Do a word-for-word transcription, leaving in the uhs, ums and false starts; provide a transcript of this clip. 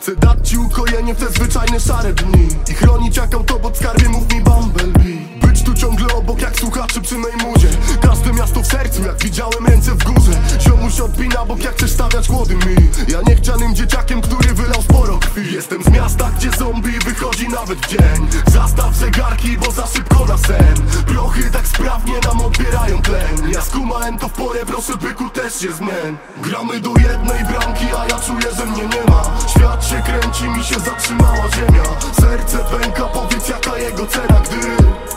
Chcę dać ci ukojenie w te zwyczajne szare dni i chronić jak autobot skarbie, mów mi Bumblebee. Być tu ciągle obok jak słuchaczy przy mej muzie. Każde miasto w sercu jak widziałem ręce w górze. Ziomuś odpina bok jak chcesz stawiać głody mi. Ja niechcianym dzieciakiem, który wylał sporo krwi. Jestem z miasta, gdzie zombie wychodzi nawet w dzień. Zastaw zegarki, bo za szybko na sen. Prochy tak sprawnie nam odbierają tlen. Ja skumałem to w porę, proszę byku też się zmień. Gramy do jednej bramki, a ja czuję, że mnie nie ma. Świat się kręci, mi się zatrzymała ziemia. Serce pęka, powiedz jaka jego cena, gdy